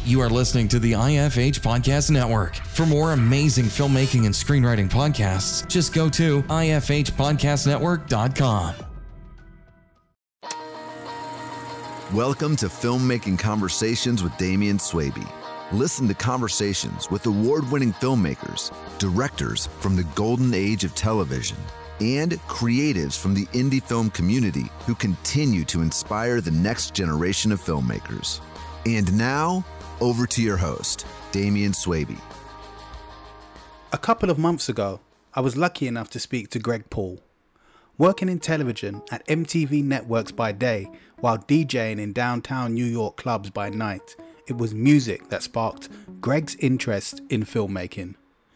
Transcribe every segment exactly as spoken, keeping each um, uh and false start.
You are listening to the I F H Podcast Network. For more amazing filmmaking and screenwriting podcasts, just go to I F H podcast network dot com. Welcome to Filmmaking Conversations with Damian Swaby. Listen to conversations with award-winning filmmakers, directors from the golden age of television, and creatives from the indie film community who continue to inspire the next generation of filmmakers. And now, over to your host, Damian Swaby. A couple of months ago, I was lucky enough to speak to Greg Paul. Working in television at M T V networks by day, while DJing in downtown New York clubs by night, it was music that sparked Greg's interest in filmmaking.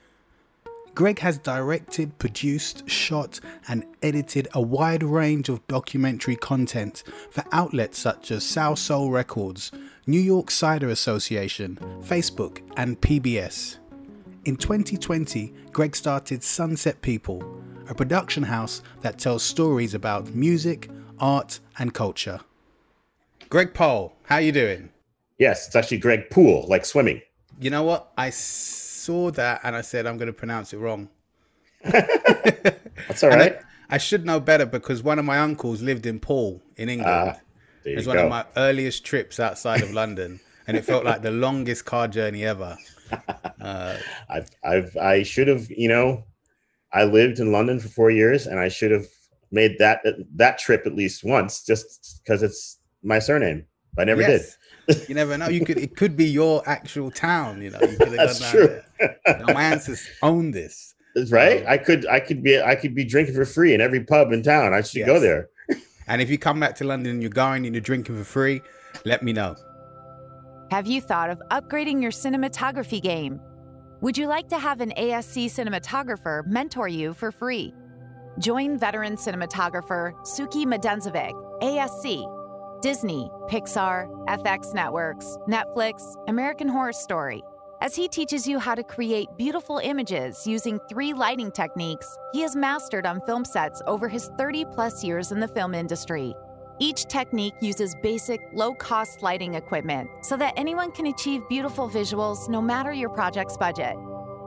Greg has directed, produced, shot, and edited a wide range of documentary content for outlets such as South Soul Records, New York Cider Association, Facebook, and P B S. In twenty twenty, Greg started Sunset People, a production house that tells stories about music, art, and culture. Greg Paul, how you doing? Yes, it's actually Greg Pool, like swimming. You know what? I saw that and I said I'm going to pronounce it wrong. That's all right. I, I should know better because one of my uncles lived in Poole in England. Uh, there it was you one go. of my earliest trips outside of London, and it felt like the longest car journey ever. Uh, I've, I've, I should have, you know, I lived in London for four years, and I should have made that that trip at least once, just because it's my surname. I never yes. did. You never know. You could. It could be your actual town. You know. You could have That's done true. That. You know, my ancestors owned this. That's right. Um, I could, I could be, I could be drinking for free in every pub in town. I should Yes. go there. And if you come back to London and you're going and you're drinking for free, let me know. Have you thought of upgrading your cinematography game? Would you like to have an A S C cinematographer mentor you for free? Join veteran cinematographer Suki Medenzovic, A S C, Disney, Pixar, F X Networks, Netflix, American Horror Story, as he teaches you how to create beautiful images using three lighting techniques he has mastered on film sets over his thirty plus years in the film industry. Each technique uses basic, low-cost lighting equipment so that anyone can achieve beautiful visuals no matter your project's budget.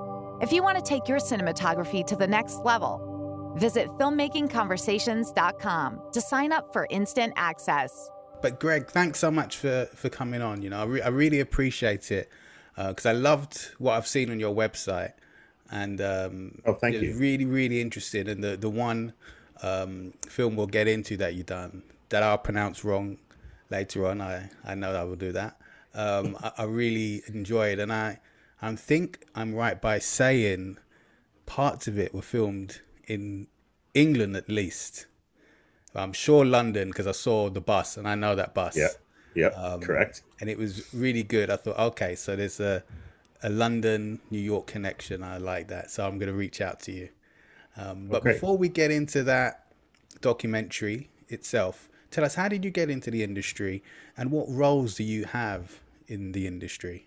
If you want to take your cinematography to the next level, visit filmmaking conversations dot com to sign up for instant access. But Greg, thanks so much for, for coming on. You know, I, re- I really appreciate it because uh, I loved what I've seen on your website. And um, Oh, thank you. really, really interested in the, the one um, film we'll get into that you've done that I'll pronounce wrong later on. I, I know I will do that. Um, I, I really enjoy it. And I, I think I'm right by saying parts of it were filmed in England at least. I'm sure London because I saw the bus and I know that bus. Yeah. Yep. Um, Correct. And it was really good. I thought, okay, so there's a, a London, New York connection. I like that. So I'm going to reach out to you. Um, but Okay. before we get into that documentary itself, tell us, how did you get into the industry and what roles do you have in the industry?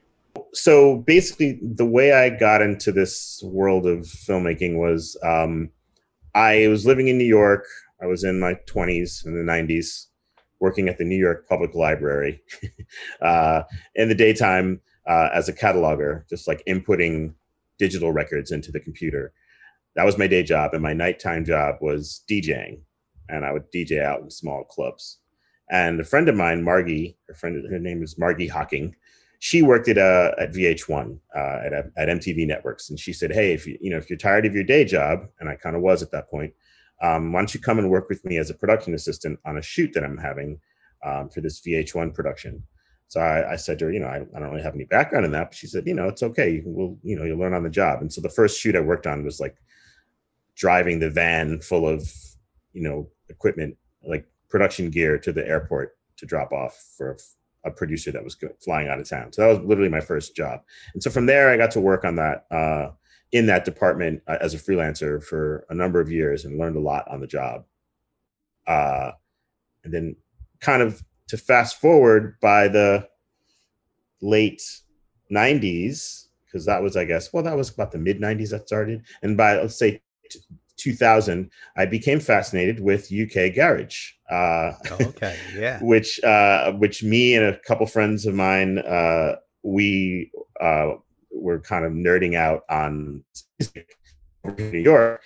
So basically, the way I got into this world of filmmaking was um, I was living in New York. I was in my twenties in the nineties, working at the New York Public Library uh, in the daytime uh, as a cataloger, just like inputting digital records into the computer. That was my day job. And my nighttime job was DJing. And I would D J out in small clubs. And a friend of mine, Margie, her friend, her name is Margie Hocking. She worked at uh, at V H one uh, at at M T V Networks, and she said, "Hey, if you you know if you're tired of your day job," and I kind of was at that point, um, why don't you come and work with me as a production assistant on a shoot that I'm having um, for this V H one production? So I, I said to her, you know, I, I don't really have any background in that, but she said, you know, it's okay. You can, we'll, you know, you'll learn on the job. And so the first shoot I worked on was like driving the van full of, you know, equipment, like production gear to the airport to drop off for a, a producer that was go- flying out of town. So that was literally my first job. And so from there, I got to work on that, uh, in that department uh, as a freelancer for a number of years and learned a lot on the job. Uh, and then kind of to fast forward, by the late nineties, because that was, I guess, well, that was about the mid nineties that started. And by, let's say, t- two thousand, I became fascinated with U K garage. Uh, Oh, okay, yeah. which, uh, which me and a couple friends of mine uh, we uh, were kind of nerding out on music in New York.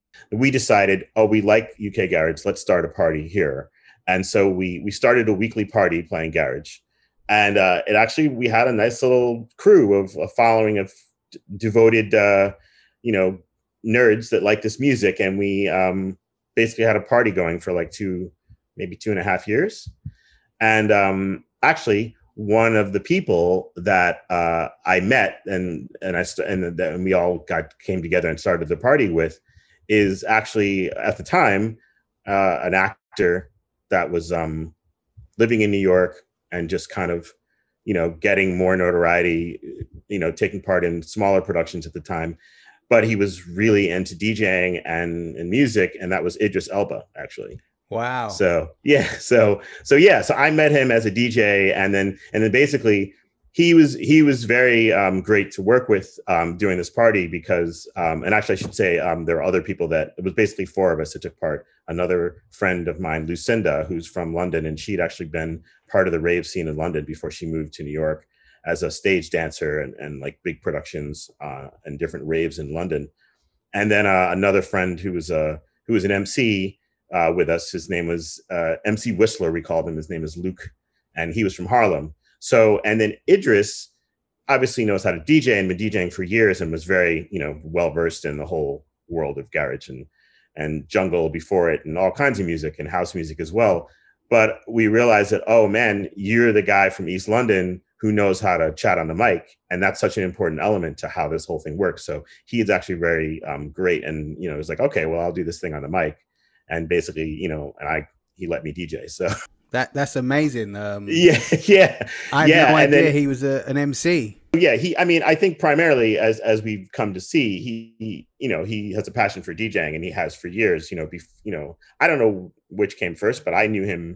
We decided, oh, we like U K Garage. Let's start a party here. And so we we started a weekly party playing Garage. And uh, it actually, we had a nice little crew of a following of d- devoted, uh, you know, nerds that like this music. And we um, basically had a party going for like two, maybe two and a half years. And um, actually, one of the people that uh, I met and and I st- and, the, and we all got came together and started the party with is actually at the time uh, an actor that was um, living in New York and just kind of, you know, getting more notoriety, you know, taking part in smaller productions at the time. But he was really into DJing and, and music, and that was Idris Elba, actually. Wow. So yeah, so so yeah, so I met him as a D J, and then and then basically he was he was very um, great to work with um, during this party because, um, and actually I should say um, there were other people that it was basically four of us that took part. Another friend of mine, Lucinda, who's from London, and she'd actually been part of the rave scene in London before she moved to New York as a stage dancer and, and like big productions uh, and different raves in London. And then uh, another friend who was a who was an M C. Uh, with us. His name was uh, M C Whistler, we called him. His name is Luke, and he was from Harlem. So, and then Idris obviously knows how to D J and been DJing for years and was very, you know, well-versed in the whole world of garage and, and jungle before it and all kinds of music and house music as well. But we realized that, oh man, you're the guy from East London who knows how to chat on the mic. And that's such an important element to how this whole thing works. So he is actually very um, great. And, you know, it was like, okay, well, I'll do this thing on the mic. And basically, you know, and I he let me D J. So that that's amazing. Um, yeah, yeah, I had yeah. no and idea then, he was a, an M C. Yeah, he. I mean, I think primarily as as we've come to see, he, he you know, he has a passion for DJing, and he has for years. You know, bef- you know, I don't know which came first, but I knew him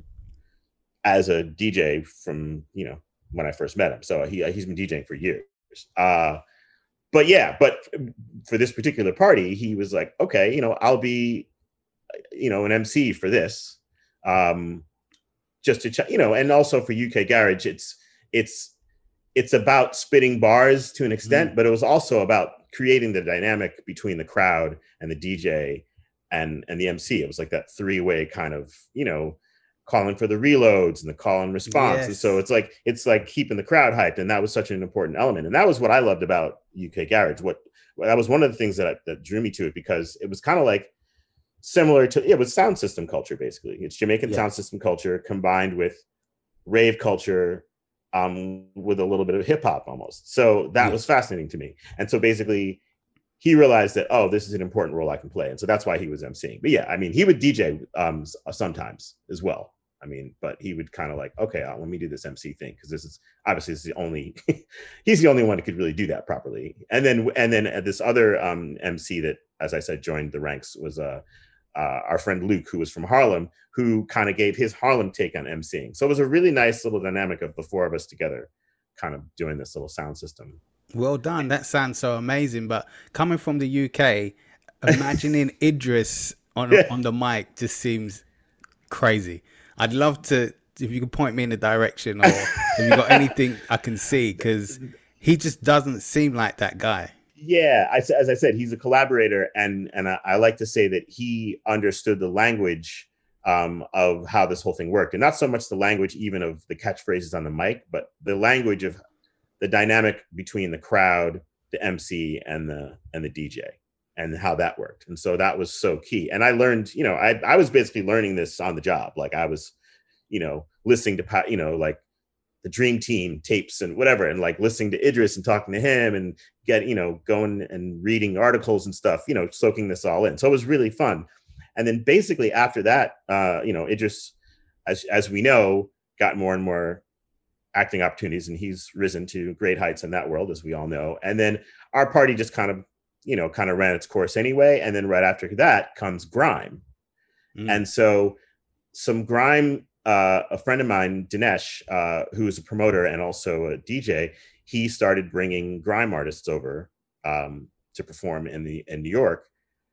as a D J from you know when I first met him. So he he's been DJing for years. Uh, but yeah, but for this particular party, he was like, okay, you know, I'll be. you know, an M C for this, um, just to check, you know, and also for U K Garage, it's, it's, it's about spitting bars to an extent, mm. but it was also about creating the dynamic between the crowd and the D J and, and the M C. It was like that three-way kind of, you know, calling for the reloads and the call and response. Yes. And so it's like, it's like keeping the crowd hyped. And that was such an important element. And that was what I loved about U K Garage. What, that was one of the things that, that drew me to it, because it was kind of like, similar to, it was sound system culture, basically. It's Jamaican yeah. sound system culture combined with rave culture um, with a little bit of hip hop almost. So that yeah. was fascinating to me. And so basically he realized that, oh, this is an important role I can play. And so that's why he was emceeing. But yeah, I mean, he would D J um, sometimes as well. I mean, but he would kind of like, okay, uh, let me do this M C thing. Cause this is obviously this is the only, he's the only one who could really do that properly. And then, and then this other um, M C that, as I said, joined the ranks was a, uh, Uh, our friend Luke, who was from Harlem, who kind of gave his Harlem take on emceeing. So it was a really nice little dynamic of the four of us together, kind of doing this little sound system. Well done. That sounds so amazing. But coming from the U K, imagining Idris on yeah. on the mic just seems crazy. I'd love to, if you could point me in the direction, or if you got anything I can see, because he just doesn't seem like that guy. Yeah, I, as I said, he's a collaborator, and and I, I like to say that he understood the language um, of how this whole thing worked, and not so much the language even of the catchphrases on the mic, but the language of the dynamic between the crowd, the M C, and the and the D J, and how that worked. And so that was so key. And I learned, you know, I I was basically learning this on the job. Like I was, you know, listening to, you know, like the Dream Team tapes and whatever, and like listening to Idris and talking to him and get, you know, going and reading articles and stuff, you know, soaking this all in. So it was really fun. And then basically after that, uh, you know, Idris, as, as we know, got more and more acting opportunities, and he's risen to great heights in that world, as we all know. And then our party just kind of, you know, kind of ran its course anyway. And then right after that comes grime. Mm. And so some grime, Uh, a friend of mine, Dinesh, uh, who is a promoter and also a D J, he started bringing grime artists over um, to perform in the in New York.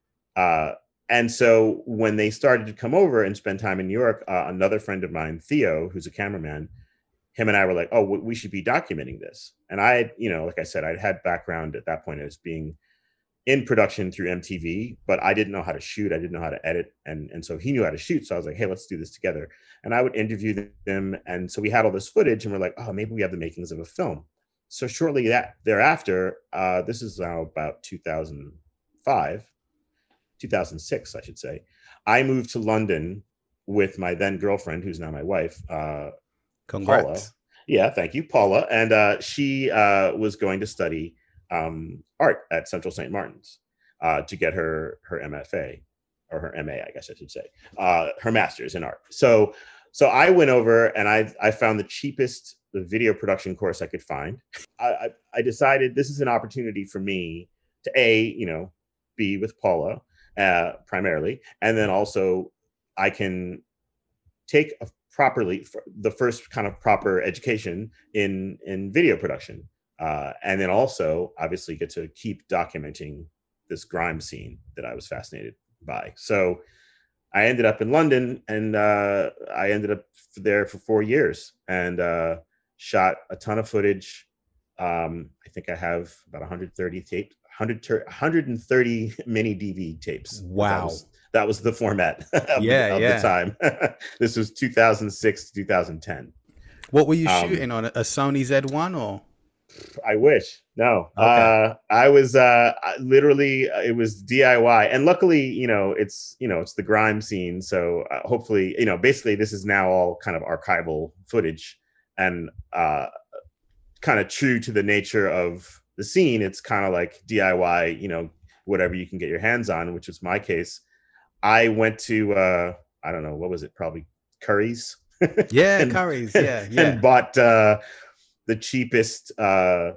Uh, and so when they started to come over and spend time in New York, uh, another friend of mine, Theo, who's a cameraman, him and I were like, oh, we should be documenting this. And I, you know, like I said, I'd had background at that point as being in production through M T V, but I didn't know how to shoot. I didn't know how to edit. And, and so he knew how to shoot. So I was like, hey, let's do this together. And I would interview them. And so we had all this footage and we're like, oh, maybe we have the makings of a film. So shortly that thereafter, uh, this is now about two thousand five, two thousand six, I should say. I moved to London with my then girlfriend, who's now my wife, uh, Congrats. Paula. Yeah, thank you, Paula. And uh, she uh, was going to study um, art at Central Saint Martin's uh, to get her her M F A or her M A, I guess I should say, uh, her master's in art. So, so I went over and I I found the cheapest the video production course I could find. I, I I decided this is an opportunity for me to a you know be with Paula uh, primarily, and then also I can take a properly the first kind of proper education in in video production. Uh, and then also, obviously, get to keep documenting this grime scene that I was fascinated by. So I ended up in London, and uh, I ended up there for four years and uh, shot a ton of footage. Um, I think I have about one hundred thirty tapes, one hundred, one hundred thirty mini D V tapes. Wow. That was, that was the format of, yeah, the, of yeah. the time. This was two thousand six to two thousand ten. What were you Um, shooting on? A Sony Z one or? I wish. No. Okay. Uh, I was uh, literally, it was D I Y. And luckily, you know, it's, you know, it's the grime scene. So uh, hopefully, you know, basically this is now all kind of archival footage and uh, kind of true to the nature of the scene. It's kind of like D I Y, you know, whatever you can get your hands on, which was my case. I went to, uh, I don't know, what was it? Probably Curry's. Yeah, and, Curry's. Yeah, yeah. And bought uh, the cheapest, uh,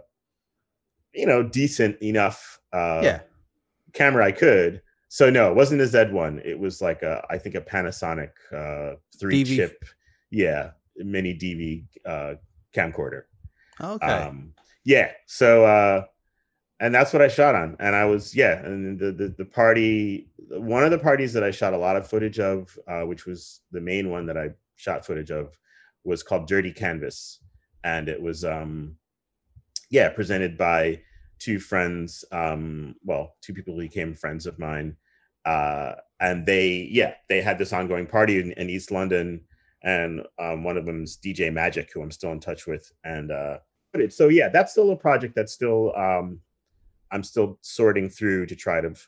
you know, decent enough uh, yeah. camera I could. So no, it wasn't a Z one. It was like a, I think a Panasonic uh, three D V. chip, yeah, mini D V uh, camcorder. Okay. Um, yeah. So, uh, and that's what I shot on. And I was, yeah. And the, the, the party, one of the parties that I shot a lot of footage of, uh, which was the main one that I shot footage of, was called Dirty Canvas. And it was, um, yeah, presented by two friends. Um, well, two people who became friends of mine. Uh, and they, yeah, they had this ongoing party in, in East London. And um, one of them is D J Magic, who I'm still in touch with. And uh, so, yeah, that's still a project that's still, um, I'm still sorting through to try to,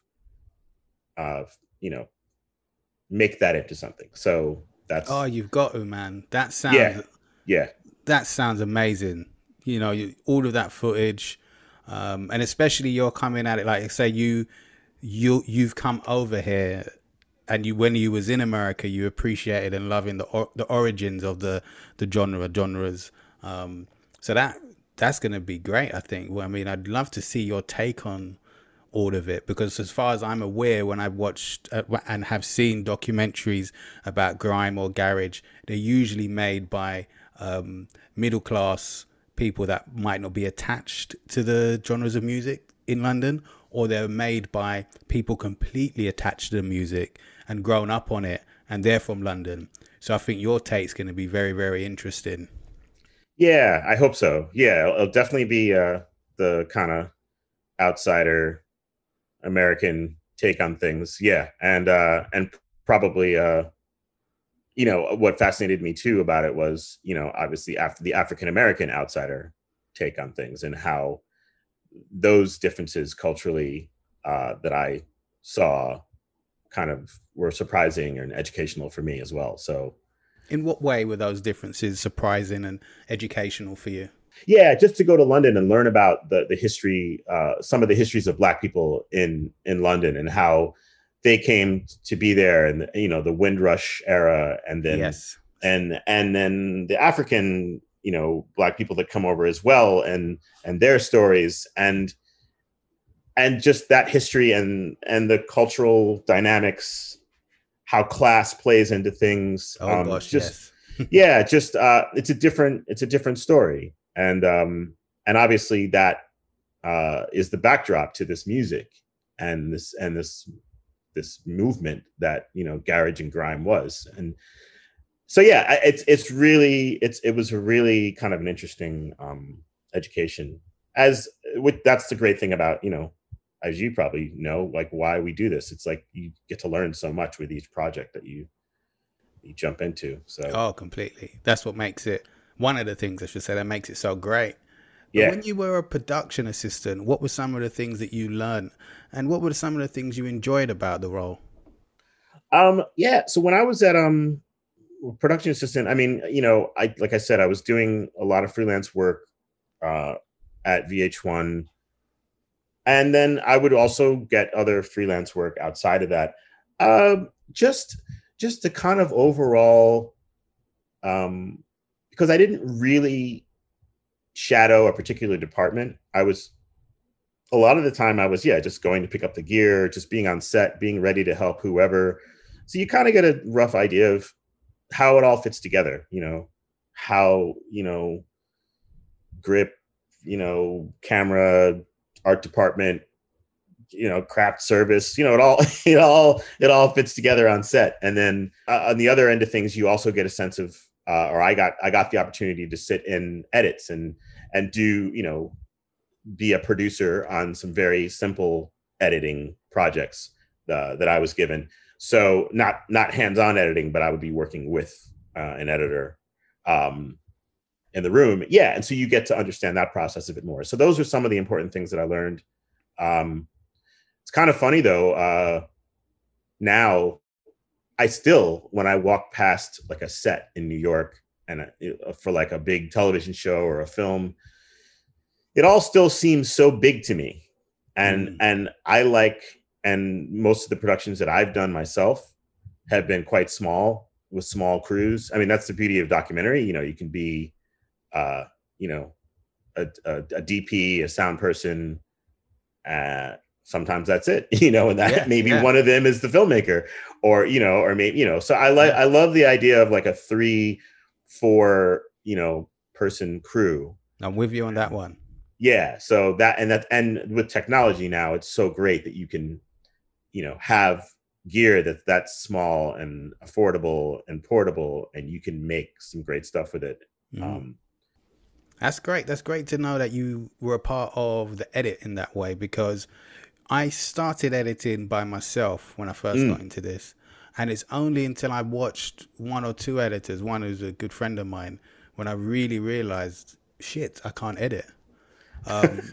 uh, you know, make that into something. So that's. Oh, you've got to, man. That sounds. Yeah. Yeah. That sounds amazing. You know, you, all of that footage, um, and especially you're coming at it like, say you, you, you've come over here, and you when you was in America, you appreciated and loving the or, the origins of the the genre genres. Um, so that that's gonna be great, I think. Well, I mean, I'd love to see your take on all of it, because as far as I'm aware, when I've watched uh, and have seen documentaries about grime or garage, they're usually made by um, middle class people that might not be attached to the genres of music in London, or they're made by people completely attached to the music and grown up on it, and they're from London. So I think your take's going to be very, very interesting. Yeah, I hope so. Yeah, it'll definitely be uh, the kind of outsider American take on things. Yeah, and uh, and probably, uh, you know, what fascinated me too about it was, you know, obviously after the African American outsider take on things and how those differences culturally uh, that I saw kind of were surprising and educational for me as well. So, in what way were those differences surprising and educational for you? Yeah, just to go to London and learn about the the history, uh, some of the histories of Black people in in London and how they came to be there, and you know the Windrush era, and then yes, and and then the African, you know, Black people that come over as well, and and their stories, and and just that history and and the cultural dynamics, how class plays into things. Oh um, gosh, just, yes. yeah, just uh, it's a different it's a different story. And um, and obviously that uh, is the backdrop to this music and this and this this movement that, you know, garage and grime was. And so yeah, I- it's it's really it's it was a really kind of an interesting um, education. As with that's the great thing about, you know, as you probably know, like why we do this. It's like you get to learn so much with each project that you you jump into. So Oh, completely. That's what makes it, one of the things I should say that makes it so great. But yeah. when you were a production assistant, what were some of the things that you learned, and what were some of the things you enjoyed about the role? Um, yeah. So when I was at um production assistant, I mean, you know, I like I said, I was doing a lot of freelance work uh, at V H one, and then I would also get other freelance work outside of that. Um, just just the kind of overall, um, because I didn't really shadow a particular department. I was a lot of the time I was yeah just going to pick up the gear, just being on set, being ready to help whoever. So you kind of get a rough idea of how it all fits together, you know, how, you know, grip, you know, camera, art department, you know, craft service, you know, it all, it all, it all fits together on set. And then uh, on the other end of things, you also get a sense of, uh, or I got, I got the opportunity to sit in edits and, and do, you know, be a producer on some very simple editing projects uh, that I was given. So not not hands-on editing, but I would be working with uh, an editor um, in the room. Yeah, and so you get to understand that process a bit more. So those are some of the important things that I learned. Um, it's kind of funny though. Uh, now, I still, when I walk past like a set in New York and uh, for like a big television show or a film, it all still seems so big to me. And Mm. and I like, and most of the productions that I've done myself have been quite small with small crews. I mean, that's the beauty of documentary. You know, you can be, uh, you know, a, a, a D P, a sound person. Uh, sometimes that's it, you know, and that Yeah, maybe yeah, one of them is the filmmaker, or you know, or maybe you know. So I like yeah. I love the idea of like a three, four, you know, person crew. I'm with you on that one. Yeah, so that and that and with technology now, it's so great that you can, you know, have gear that's that's small and affordable and portable, and you can make some great stuff with it. Mm. Um, That's great. That's great to know that you were a part of the edit in that way, because I started editing by myself when I first got mm, into this. And it's only until I watched one or two editors, one who's a good friend of mine, when I really realized, shit, I can't edit. Um,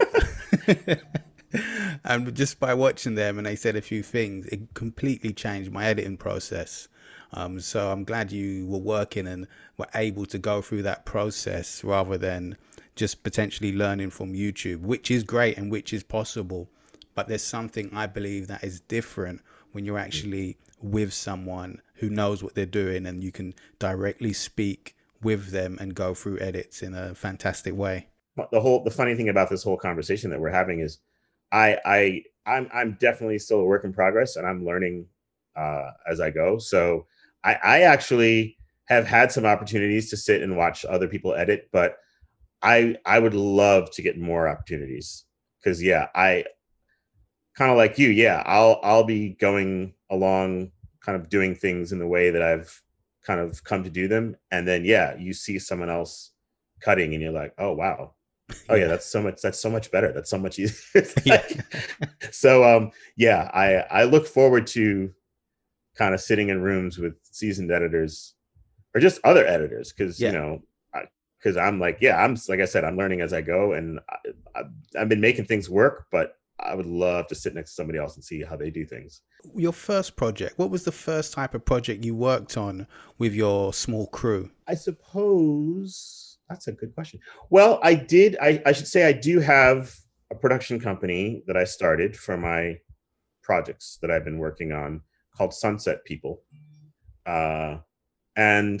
and just by watching them and they said a few things, it completely changed my editing process. Um, so I'm glad you were working and were able to go through that process rather than just potentially learning from YouTube, which is great and which is possible. But there's something I believe that is different when you're actually with someone who knows what they're doing and you can directly speak with them and go through edits in a fantastic way. the whole the funny thing about this whole conversation that we're having is, I I I'm I'm definitely still a work in progress, and I'm learning uh, as I go. So I I actually have had some opportunities to sit and watch other people edit, but I I would love to get more opportunities because yeah, I kind of like you. Yeah, I'll I'll be going along, kind of doing things in the way that I've kind of come to do them, and then yeah, you see someone else cutting, and you're like, oh wow, oh yeah, Yeah. that's so much. That's so much better. That's so much easier. It's Yeah. like- so um, yeah, I I look forward to kind of sitting in rooms with seasoned editors or just other editors because you Yeah. know because I'm like yeah I'm like I said I'm learning as I go and I, I, I've been making things work, but I would love to sit next to somebody else and see how they do things. Your first project, what was the first type of project you worked on with your small crew? I suppose that's a good question. Well, I did. I, I should say I do have a production company that I started for my projects that I've been working on called Sunset People. Uh, and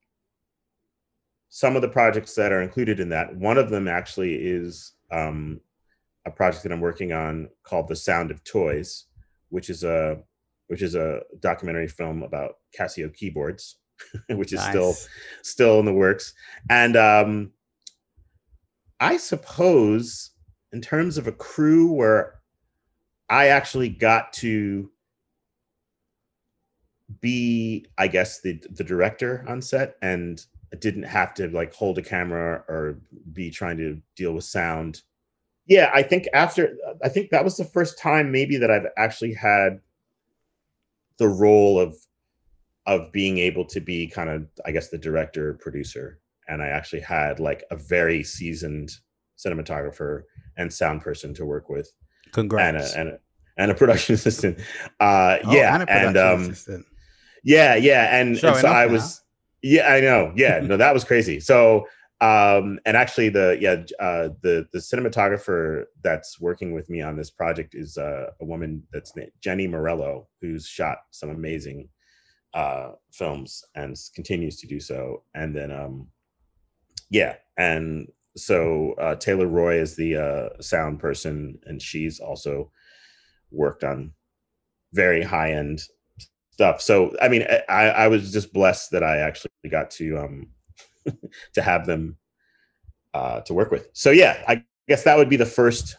some of the projects that are included in that, one of them actually is um, a project that I'm working on called The Sound of Toys, which is a which is a documentary film about Casio keyboards, which is still Nice. still in the works. And um, I suppose in terms of a crew where I actually got to be, I guess, the the director on set, and didn't have to like hold a camera or be trying to deal with sound. Yeah, I think after, I think that was the first time maybe that I've actually had the role of of being able to be kind of, I guess, the director producer, and I actually had like a very seasoned cinematographer and sound person to work with. Congrats. And a, and a, and a production assistant. Uh, oh, yeah, and a production and um, assistant. Yeah, yeah, and, and so I was, yeah, I know, yeah, no, that was crazy. So, um, and actually, the yeah, uh, the the cinematographer that's working with me on this project is uh, a woman that's named Jenny Morello, who's shot some amazing uh, films and continues to do so. And then, um, yeah, and so uh, Taylor Roy is the uh, sound person, and she's also worked on very high end stuff. So, I mean, I, I was just blessed that I actually got to um, to have them uh, to work with. So, yeah, I guess that would be the first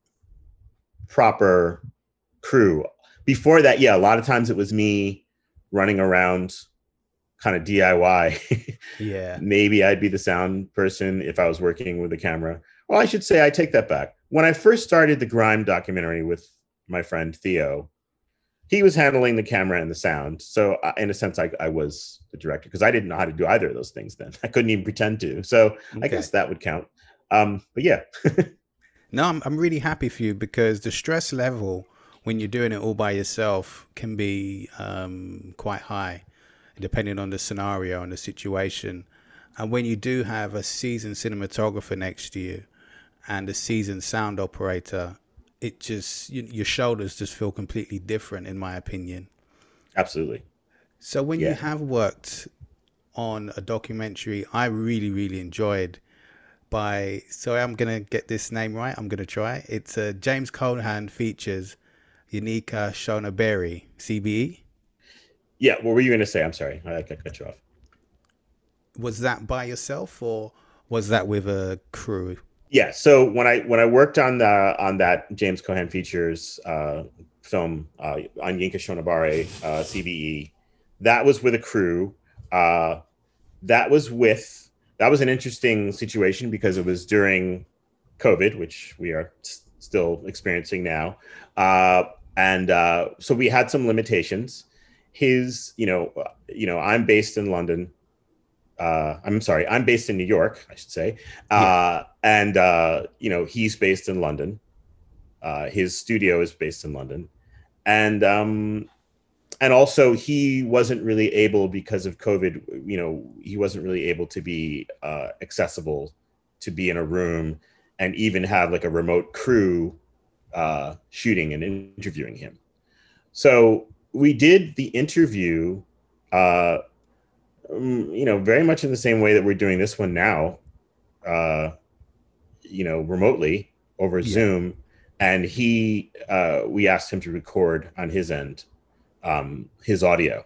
proper crew. Before that, yeah, a lot of times it was me running around kind of D I Y. Yeah. Maybe I'd be the sound person if I was working with a camera. Well, I should say I take that back. When I first started the Grime documentary with my friend Theo, he was handling the camera and the sound. So uh, in a sense, I, I was the director because I didn't know how to do either of those things then. I couldn't even pretend to. So okay. I guess that would count. Um, but yeah. No, I'm, I'm really happy for you because the stress level when you're doing it all by yourself can be um, quite high, depending on the scenario and the situation. And when you do have a seasoned cinematographer next to you and a seasoned sound operator, it just, you, your shoulders just feel completely different, in my opinion. Absolutely. So when yeah. you have worked on a documentary I really, really enjoyed by, sorry, I'm going to get this name right. I'm going to try. It's uh, James Cohan features Yinka Shonaberi, C B E. Yeah, what were you going to say? I'm sorry. I cut you off. Was that by yourself or was that with a crew? Yeah, so when I when I worked on the on that James Cohan features uh, film uh, on Yinka Shonaberi, uh, C B E, that was with a crew. Uh, that was with that was an interesting situation because it was during COVID, which we are s- still experiencing now, uh, and uh, so we had some limitations. His, you know, uh, you know, I'm based in London. Uh, I'm sorry, I'm based in New York, I should say. Uh, yeah. And, uh, you know, he's based in London. Uh, his studio is based in London. And um, and also he wasn't really able, because of COVID, you know, he wasn't really able to be uh, accessible to be in a room and even have like a remote crew uh, shooting and interviewing him. So we did the interview uh, Um, you know, very much in the same way that we're doing this one now, uh, you know, remotely over yeah. Zoom. And he, uh, we asked him to record on his end, um, his audio.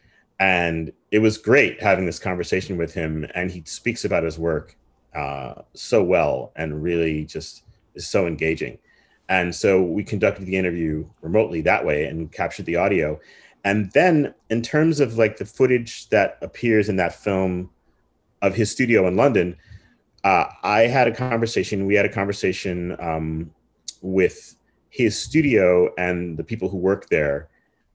And it was great having this conversation with him. And he speaks about his work uh, so well and really just is so engaging. And so we conducted the interview remotely that way and captured the audio. And then in terms of like the footage that appears in that film of his studio in London, uh, I had a conversation, we had a conversation um, with his studio and the people who work there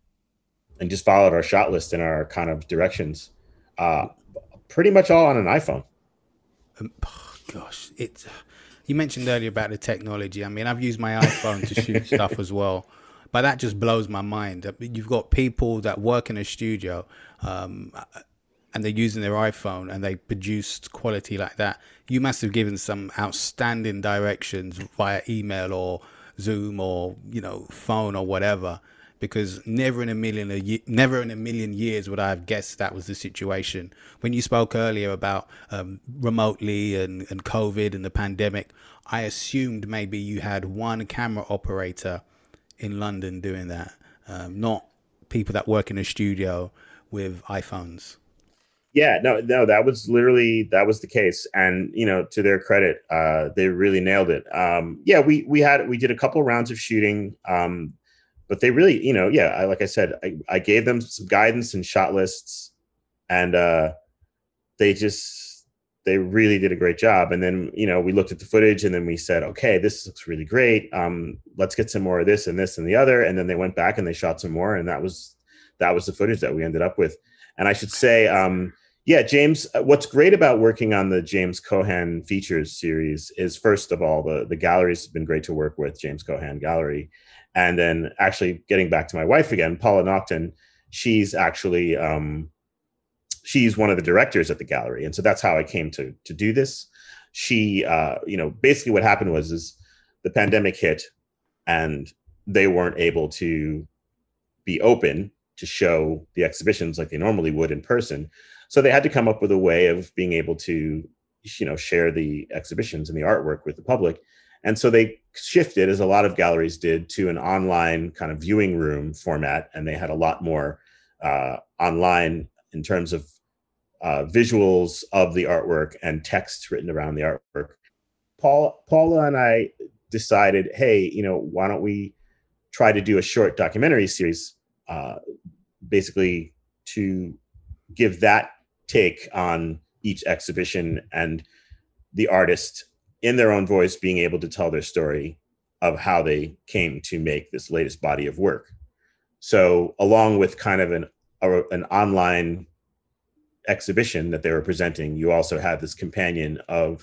and just followed our shot list and our kind of directions, uh, pretty much all on an iPhone. Um, oh, gosh, it's, you mentioned earlier about the technology. I mean, I've used my iPhone to shoot stuff as well. But that just blows my mind. You've got people that work in a studio um, and they're using their iPhone and they produced quality like that. You must have given some outstanding directions via email or Zoom or, you know, phone or whatever, because never in a million, a never in a million years would I have guessed that was the situation. When you spoke earlier about um, remotely and, and COVID and the pandemic, I assumed maybe you had one camera operator in London doing that, um, not people that work in a studio with iPhones. Yeah, no, no, that was literally, that was the case. And, you know, to their credit, uh, they really nailed it. Um, yeah, we, we had, we did a couple of rounds of shooting. Um, but they really, you know, yeah, I, like I said, I, I gave them some guidance and shot lists, and uh, they just, they really did a great job. And then, you know, we looked at the footage and then we said, okay, this looks really great. Um, let's get some more of this and this and the other. And then they went back and they shot some more. And that was, that was the footage that we ended up with. And I should say, um, yeah, James, what's great about working on the James Cohan Features series is, first of all, the, the galleries have been great to work with, James Cohan Gallery. And then actually getting back to my wife again, Paula Naughton, she's actually, um, she's one of the directors at the gallery. And so that's how I came to, to do this. She, uh, you know, basically what happened was is the pandemic hit and they weren't able to be open to show the exhibitions like they normally would in person. So they had to come up with a way of being able to, you know, share the exhibitions and the artwork with the public. And so they shifted, as a lot of galleries did, to an online kind of viewing room format. And they had a lot more uh, online in terms of uh, visuals of the artwork and text written around the artwork. Paul, Paula and I decided, hey, you know, why don't we try to do a short documentary series, uh, basically to give that take on each exhibition and the artist in their own voice being able to tell their story of how they came to make this latest body of work. So along with kind of an, a, an online exhibition that they were presenting, you also had this companion of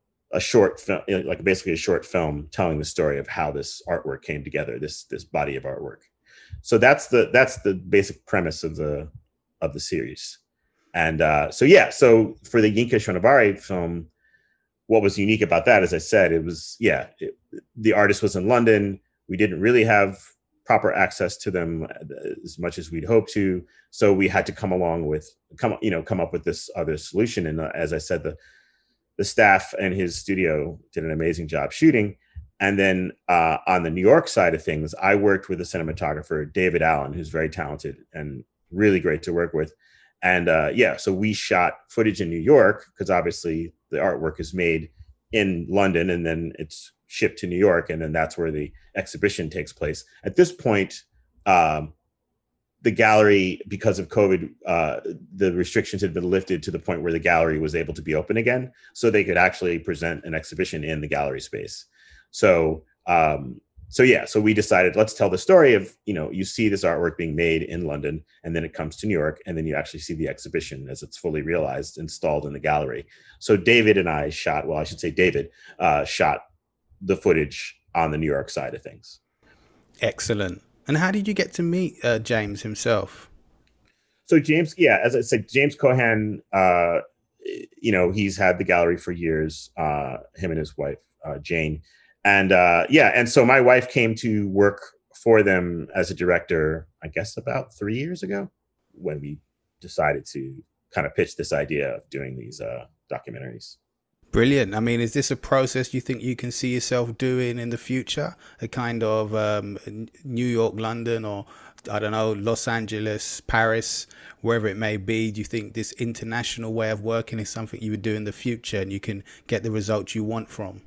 a short film, like basically a short film telling the story of how this artwork came together, this, this body of artwork. So that's the, that's the basic premise of the, of the series. And uh, so, yeah, so for the Yinka Shonibari film, what was unique about that, as I said, it was, yeah, it, the artist was in London. We didn't really have proper access to them as much as we'd hoped to. So we had to come along with, come, you know, come up with this other solution. And uh, as I said, the, the staff and his studio did an amazing job shooting. And then uh, on the New York side of things, I worked with a cinematographer, David Allen, who's very talented and really great to work with. And uh, yeah, so we shot footage in New York because obviously the artwork is made in London and then it's shipped to New York. And then that's where the exhibition takes place. At this point, um, the gallery, because of COVID, uh, the restrictions had been lifted to the point where the gallery was able to be open again. So they could actually present an exhibition in the gallery space. So, um, so yeah, so we decided, let's tell the story of, you know, you see this artwork being made in London and then it comes to New York and then you actually see the exhibition as it's fully realized, installed in the gallery. So David and I shot, well, I should say David uh, shot the footage on the New York side of things. Excellent. And how did you get to meet uh, James himself? So James, yeah, as I said, James Cohan, uh, you know, he's had the gallery for years, uh, him and his wife, uh, Jane. And uh, yeah, and so my wife came to work for them as a director, I guess about three years ago, when we decided to kind of pitch this idea of doing these uh, documentaries. Brilliant. I mean, is this a process you think you can see yourself doing in the future? A kind of um, New York, London, or I don't know, Los Angeles, Paris, wherever it may be? Do you think this international way of working is something you would do in the future and you can get the results you want from?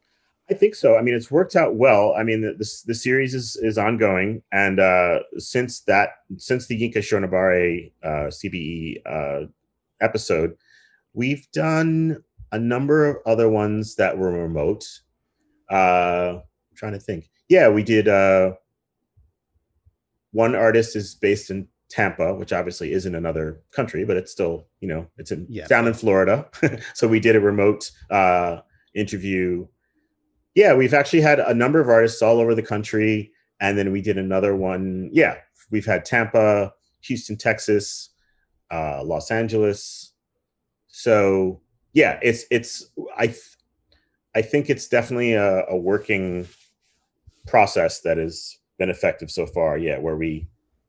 I think so. I mean, it's worked out well. I mean, the the, the series is is ongoing, and uh, since that, since the Yinka Shonibari uh, C B E uh, episode, we've done a number of other ones that were remote. Uh, I'm trying to think. Yeah, we did. Uh, one artist is based in Tampa, which obviously isn't another country, but it's still, you know, it's in yeah. down in Florida. So we did a remote uh, interview. Yeah, we've actually had a number of artists all over the country. And then we did another one. Yeah, we've had Tampa, Houston, Texas, uh, Los Angeles. So yeah, it's, it's, I, th- I think it's definitely a, a working process that has been effective so far. Yeah, where we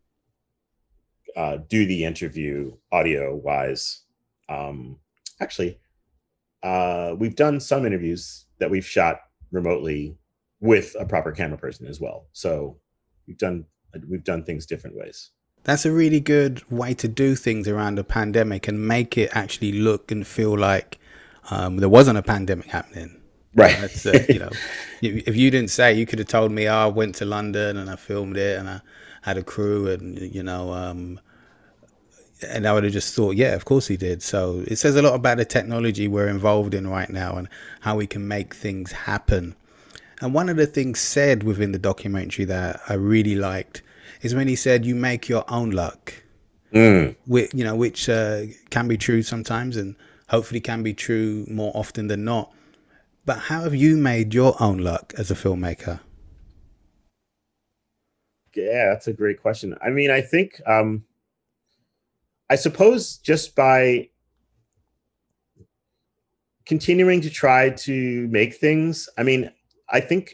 uh, do the interview audio wise. Um, actually, uh, we've done some interviews that we've shot remotely with a proper camera person as well. So we've done we've done things different ways. That's a really good way to do things around a pandemic and make it actually look and feel like um, there wasn't a pandemic happening. Right. That's, uh, you know, if you didn't say, you could have told me, oh, I went to London and I filmed it and I had a crew and, you know, um, and I would have just thought, yeah, of course he did. So it says a lot about the technology we're involved in right now and how we can make things happen. And one of the things said within the documentary that I really liked is when he said, you make your own luck, mm. which, you know, which uh, can be true sometimes and hopefully can be true more often than not. But how have you made your own luck as a filmmaker? Yeah, that's a great question. I mean, I think, um, I suppose just by continuing to try to make things, I mean, I think,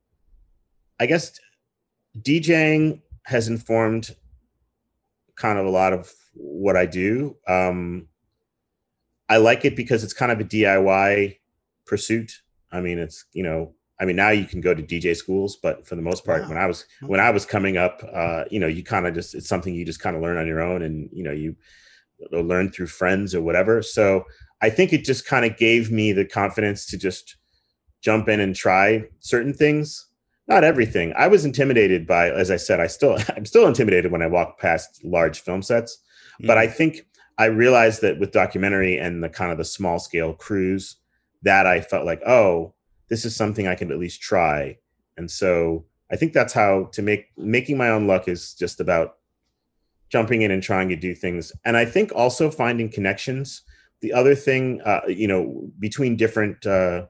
I guess DJing has informed kind of a lot of what I do. Um, I like it because it's kind of a D I Y pursuit. I mean, it's, you know, I mean, now you can go to D J schools, but for the most part, wow. when I was, okay. when I was coming up, uh, you know, you kind of just, it's something you just kind of learn on your own and, you know, you learn through friends or whatever. So I think it just kind of gave me the confidence to just jump in and try certain things. Not everything. I was intimidated by, as I said, I still, I'm still intimidated when I walk past large film sets, mm. but I think I realized that with documentary and the kind of the small scale crews that I felt like, oh, this is something I can at least try. And so I think that's how to make, making my own luck is just about jumping in and trying to do things. And I think also finding connections. The other thing, uh, you know, between different, uh,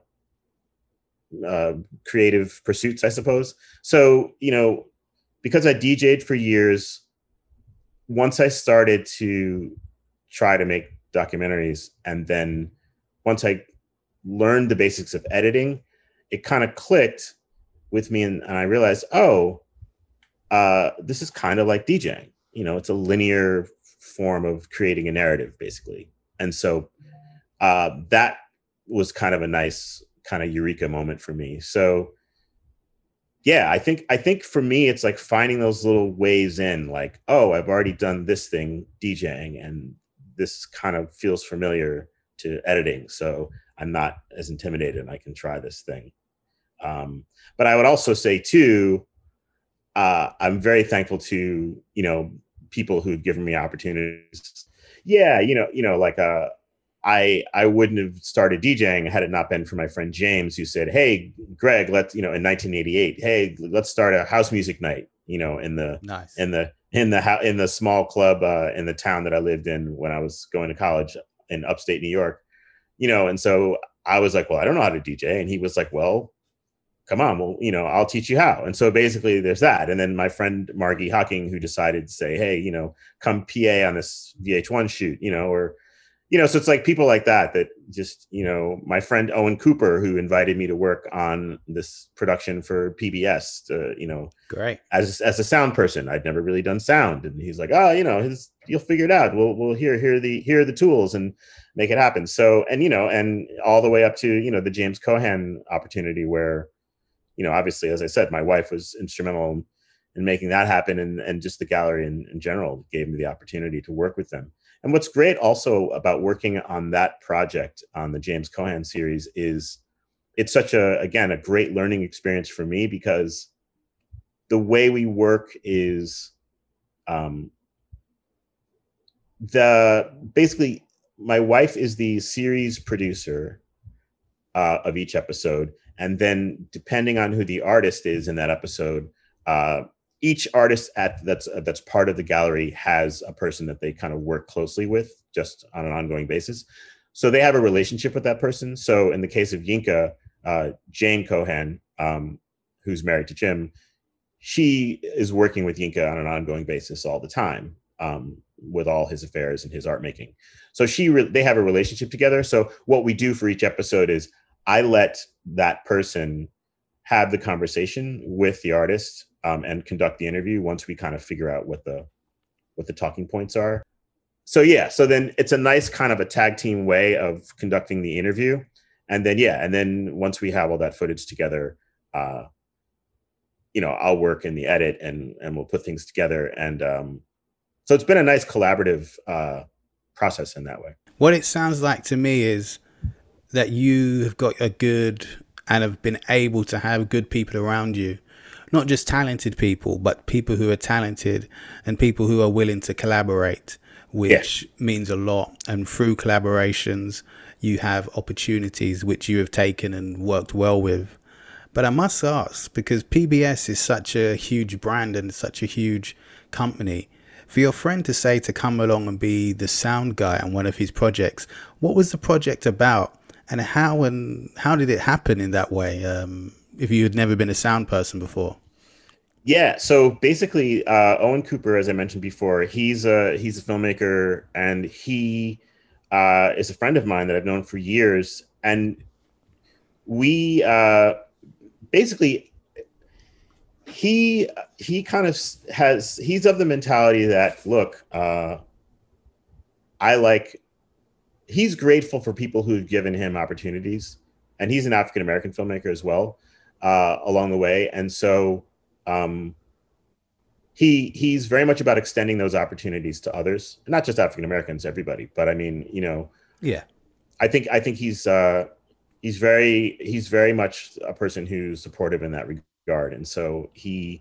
uh, creative pursuits, I suppose. So, you know, because I D J'd for years, once I started to try to make documentaries, and then once I learned the basics of editing, it kind of clicked with me, and, and I realized, oh, uh, this is kind of like DJing. You know, it's a linear form of creating a narrative, basically. And so uh, that was kind of a nice kind of eureka moment for me. So yeah, I think, I think for me, it's like finding those little ways in, like, oh, I've already done this thing DJing and this kind of feels familiar to editing. So I'm not as intimidated and I can try this thing. Um, but I would also say too, uh, I'm very thankful to, you know, people who've given me opportunities. Yeah. You know, you know, like, uh, I, I wouldn't have started DJing had it not been for my friend James, who said, hey, Greg, let's, you know, in nineteen eighty-eight, hey, let's start a house music night, you know, in the, nice. in the, in the, in the small club, uh, in the town that I lived in when I was going to college in upstate New York, you know? And so I was like, well, I don't know how to D J. And he was like, well, come on, well, you know, I'll teach you how. And so basically there's that. And then my friend Margie Hawking, who decided to say, hey, you know, come P A on this V H one shoot, you know, or, you know, so it's like people like that, that just, you know, my friend Owen Cooper, who invited me to work on this production for P B S, to, you know, great as, as a sound person. I'd never really done sound. And he's like, oh, you know, his, you'll figure it out. We'll, we'll hear, hear the, here are the tools and make it happen. So, and, you know, and all the way up to, you know, the James Cohan opportunity where, you know, obviously, as I said, my wife was instrumental in, in making that happen. And, and just the gallery in, in general gave me the opportunity to work with them. And what's great also about working on that project, on the James Cohan series, is it's such a, again, a great learning experience for me, because the way we work is um, the, basically my wife is the series producer uh, of each episode. And then depending on who the artist is in that episode, uh, each artist at that's uh, that's part of the gallery has a person that they kind of work closely with just on an ongoing basis. So they have a relationship with that person. So in the case of Yinka, uh, Jane Cohan, um, who's married to Jim, she is working with Yinka on an ongoing basis all the time, um, with all his affairs and his art making. So she re- they have a relationship together. So what we do for each episode is I let that person have the conversation with the artist, um, and conduct the interview once we kind of figure out what the what the talking points are. So yeah, so then it's a nice kind of a tag team way of conducting the interview. And then, yeah, and then once we have all that footage together, uh, you know, I'll work in the edit and and we'll put things together. And um, so it's been a nice collaborative uh, process in that way. What it sounds like to me is that you have got a good and have been able to have good people around you, not just talented people, but people who are talented and people who are willing to collaborate, which yeah. means a lot. And through collaborations, you have opportunities which you have taken and worked well with. But I must ask, because P B S is such a huge brand and such a huge company, for your friend to say to come along and be the sound guy on one of his projects, what was the project about, and how and how did it happen in that way? Um, if you had never been a sound person before. Yeah, so basically, uh, Owen Cooper, as I mentioned before, he's a he's a filmmaker, and he uh, is a friend of mine that I've known for years, and we. Uh, Basically, he he kind of has he's of the mentality that, look, uh, I like he's grateful for people who've given him opportunities, and he's an African American filmmaker as well uh, along the way, and so um, he he's very much about extending those opportunities to others, not just African Americans, everybody. But I mean, you know, yeah, I think I think he's. Uh, He's very he's very much a person who's supportive in that regard, and so he,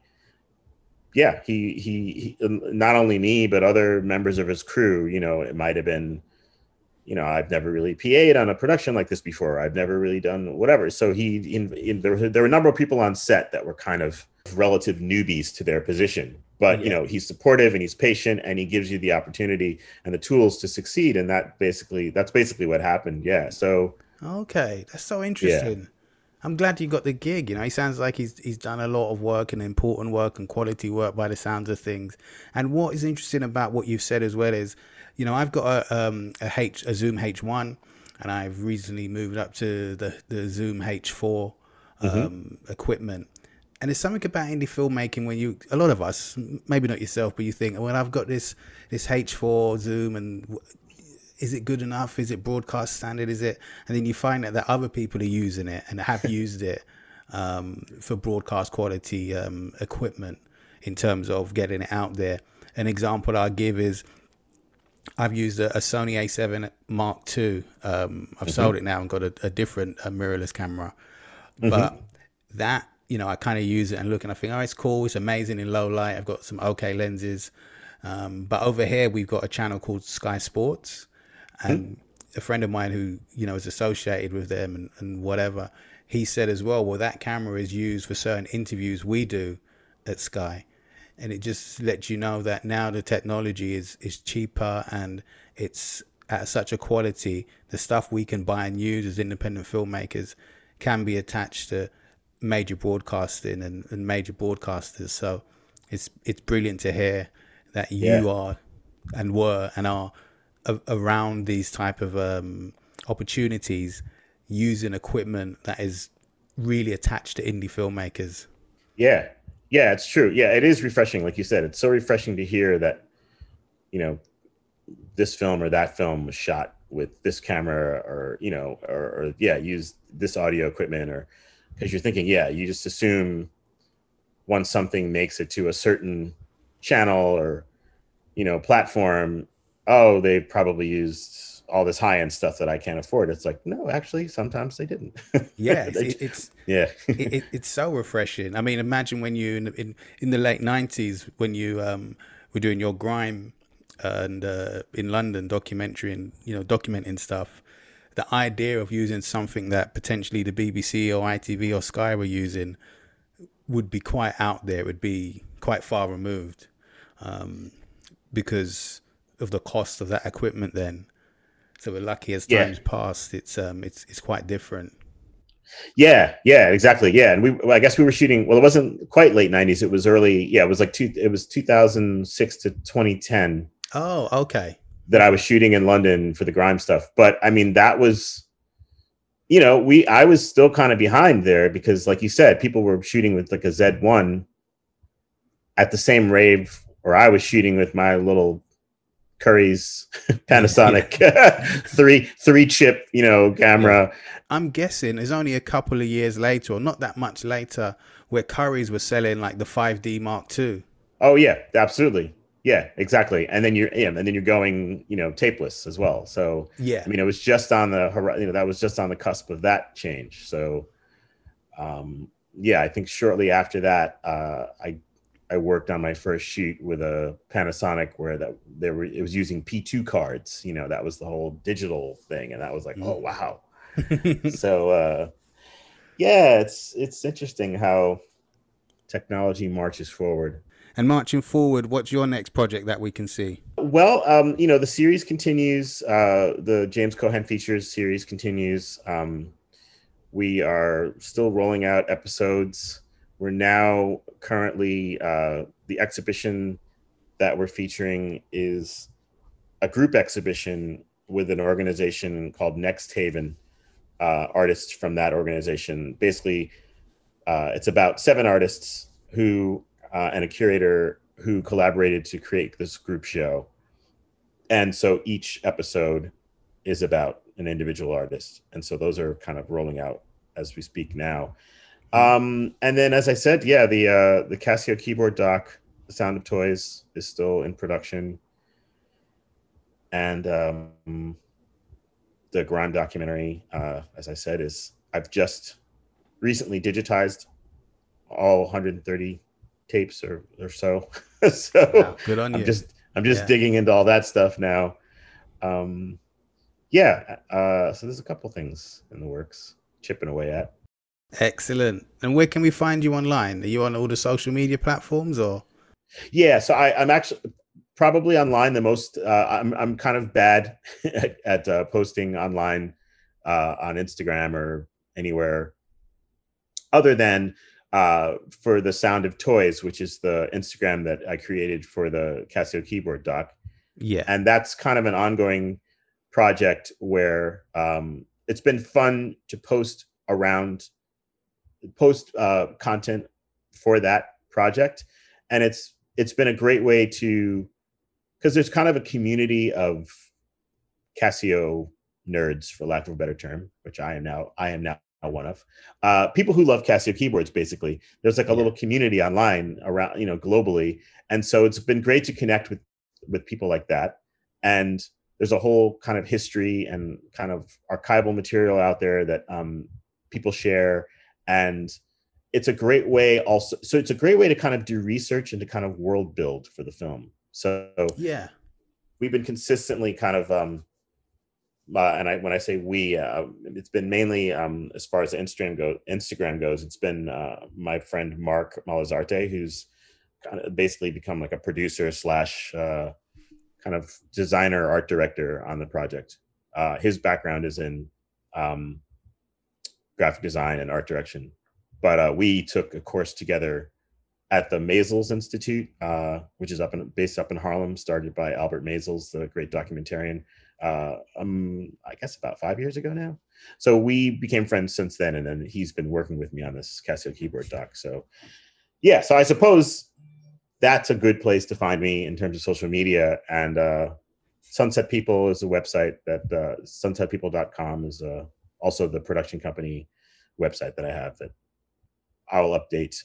yeah, he he, he not only me but other members of his crew. You know, it might have been, you know, I've never really P A'd on a production like this before. I've never really done whatever. So he in, in there were, there were a number of people on set that were kind of relative newbies to their position. But, yeah. you know, he's supportive and he's patient and he gives you the opportunity and the tools to succeed. And that basically that's basically what happened. Yeah. So. Okay, that's so interesting. Yeah. I'm glad you got the gig. You know, he sounds like he's he's done a lot of work and important work and quality work by the sounds of things. And what is interesting about what you've said as well is, you know, I've got a um a H a Zoom H one, and I've recently moved up to the the Zoom H four um mm-hmm. equipment. And there's something about indie filmmaking when you, a lot of us, maybe not yourself, but you think, well, I've got this this H four Zoom and. Is it good enough? Is it broadcast standard? Is it? And then you find out that other people are using it and have used it um, for broadcast quality um, equipment in terms of getting it out there. An example I give is I've used a, a Sony A seven Mark two. Um, I've mm-hmm. sold it now and got a, a different a mirrorless camera. Mm-hmm. But that, you know, I kind of use it and look and I think, oh, it's cool. It's amazing in low light. I've got some okay lenses. Um, but over here, we've got a channel called Sky Sports. And a friend of mine who, you know, is associated with them and, and whatever, he said as well, well, that camera is used for certain interviews we do at Sky. And it just lets you know that now the technology is, is cheaper and it's at such a quality. The stuff we can buy and use as independent filmmakers can be attached to major broadcasting and, and major broadcasters. So it's it's brilliant to hear that you yeah. are and were and are around these type of um, opportunities using equipment that is really attached to indie filmmakers. Yeah. Yeah, it's true. Yeah, it is refreshing. Like you said, it's so refreshing to hear that, you know, this film or that film was shot with this camera or, you know, or, or yeah, use this audio equipment or because you're thinking, yeah, you just assume once something makes it to a certain channel or, you know, platform, oh, they probably used all this high-end stuff that I can't afford. It's like, no, actually, sometimes they didn't. Yeah, it's, it's yeah, it, it, it's so refreshing. I mean, imagine when you in in, in the late nineties when you um, were doing your grime and uh, in London documentary and you know documenting stuff. The idea of using something that potentially the B B C or I T V or Sky were using would be quite out there. It would be quite far removed um, because. Of the cost of that equipment then. So we're lucky as time's yeah. passed, it's um it's it's quite different. Yeah, yeah, exactly. Yeah. And we well, I guess we were shooting, well, it wasn't quite late nineties, it was early, yeah, it was like two it was two thousand six to twenty ten. Oh, okay. That I was shooting in London for the grime stuff. But I mean, that was, you know, we I was still kind of behind there because like you said, people were shooting with like a Z one at the same rave, or I was shooting with my little Curry's Panasonic yeah. three three chip, you know, camera. Yeah. I'm guessing it's only a couple of years later, or not that much later, where Curry's were selling like the five D Mark two. Oh yeah, absolutely. Yeah, exactly. And then you're yeah, and then you're going, you know, tapeless as well. So yeah, I mean, it was just on the you know that was just on the cusp of that change. So um, yeah, I think shortly after that, uh, I I worked on my first shoot with a Panasonic where that they were it was using P two cards. You know, that was the whole digital thing, and that was like, mm. oh wow. so uh, yeah, it's it's interesting how technology marches forward. And marching forward, what's your next project that we can see? Well, um, you know, the series continues. Uh, the James Cohen Features series continues. Um, we are still rolling out episodes. We're now currently, uh, the exhibition that we're featuring is a group exhibition with an organization called Next Haven. Uh, artists from that organization. Basically, uh, it's about seven artists who uh, and a curator who collaborated to create this group show. And so each episode is about an individual artist. And so those are kind of rolling out as we speak now. Um, and then, as I said, yeah, the uh, the Casio keyboard doc, The Sound of Toys, is still in production. And um, the Grime documentary, uh, as I said, is I've just recently digitized all one hundred thirty tapes or or so. so wow, good on I'm you. just I'm just yeah. digging into all that stuff now. Um, yeah, uh, so there's a couple things in the works, chipping away at. Excellent. And where can we find you online? Are you on all the social media platforms or? Yeah, so I, I'm actually probably online the most. Uh, I'm I'm kind of bad at, at uh, posting online uh, on Instagram or anywhere other than uh, for the Sound of Toys, which is the Instagram that I created for the Casio keyboard doc. Yeah, and that's kind of an ongoing project where um, it's been fun to post around post uh, content for that project, and it's it's been a great way to. Because there's kind of a community of Casio nerds, for lack of a better term, which I am now. I am now one of uh, people who love Casio keyboards. Basically, there's like a yeah. little community online around, you know, globally, and so it's been great to connect with with people like that. And there's a whole kind of history and kind of archival material out there that um, people share, and it's a great way also. So it's a great way to kind of do research and to kind of world build for the film. So yeah, we've been consistently kind of, um, uh, and I when I say we, uh, it's been mainly um, as far as Instagram go Instagram goes. It's been uh, my friend Mark Malazarte, who's kind of basically become like a producer slash uh, kind of designer, art director on the project. Uh, his background is in um, graphic design and art direction, but uh, we took a course together at the Maysles Institute, uh, which is up in based up in Harlem, started by Albert Maysles, the great documentarian. Uh, um, I guess about five years ago now. So we became friends since then, and then he's been working with me on this Casio keyboard doc. So yeah, so I suppose that's a good place to find me in terms of social media. And uh, Sunset People is a website that uh, sunset people dot com is uh, also the production company website that I have that I will update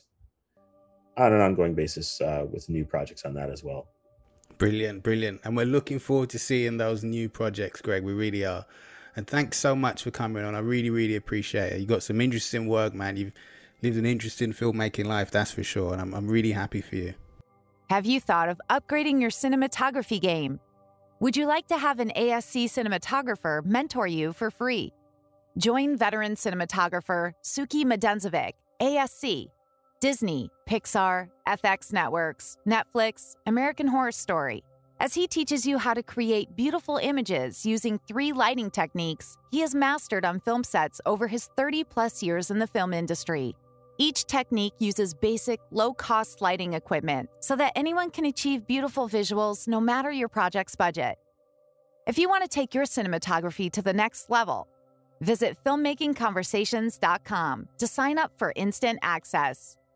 on an ongoing basis uh, with new projects on that as well. Brilliant, brilliant. And we're looking forward to seeing those new projects, Greg. We really are. And thanks so much for coming on. I really, really appreciate it. You've got some interesting work, man. You've lived an interesting filmmaking life, that's for sure. And I'm, I'm really happy for you. Have you thought of upgrading your cinematography game? Would you like to have an A S C cinematographer mentor you for free? Join veteran cinematographer Suki Medenzovic, A S C, Disney, Pixar, F X Networks, Netflix, American Horror Story. As he teaches you how to create beautiful images using three lighting techniques he has mastered on film sets over his thirty plus years in the film industry. Each technique uses basic, low-cost lighting equipment so that anyone can achieve beautiful visuals no matter your project's budget. If you want to take your cinematography to the next level, visit filmmaking conversations dot com to sign up for instant access.